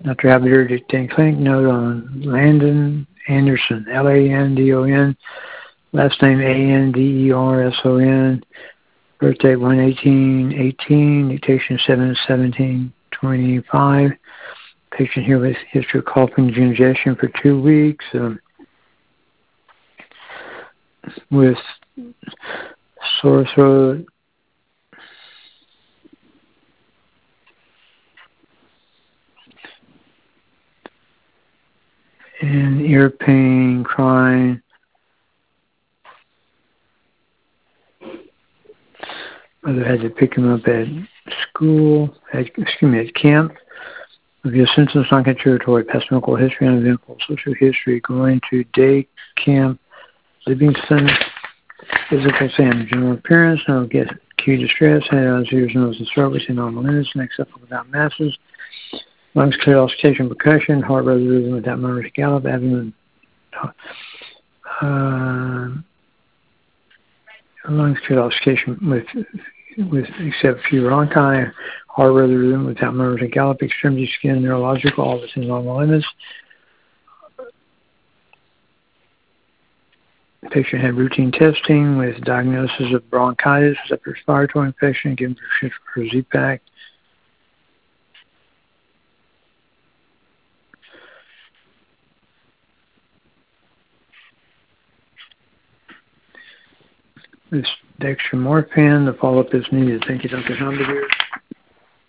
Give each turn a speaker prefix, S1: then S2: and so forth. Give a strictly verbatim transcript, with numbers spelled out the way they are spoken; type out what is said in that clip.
S1: Doctor Habider dictating clinic note on Landon Anderson, L A N D O N, last name A N D E R S O N, birthday one eighteen eighteen, dictation seven seventeen twenty-five. Patient here with history of coughing, congestion for two weeks, um, with sore throat, and ear pain, crying. Mother had to pick him up at school, at, excuse me, at camp. Review symptoms, non-contributory, past medical history, uneventful social history, going to day camp, Livingston, physical exam, general appearance, no get acute distress, head on ears, nose, and throat, we see normal limits, next up without masses, lungs clear, auscultation, percussion, heart rate rhythm without motor gallop, abdomen, uh, lungs clear, auscultation with, with except few bronchi, heart rate rhythm without motor gallop, extremity skin, neurological, all within normal limits. The patient had routine testing with diagnosis of bronchitis, upper respiratory infection, given prescription for Z-Pak. This dextromorphin, the follow-up is needed. Thank you, Doctor Hamburger.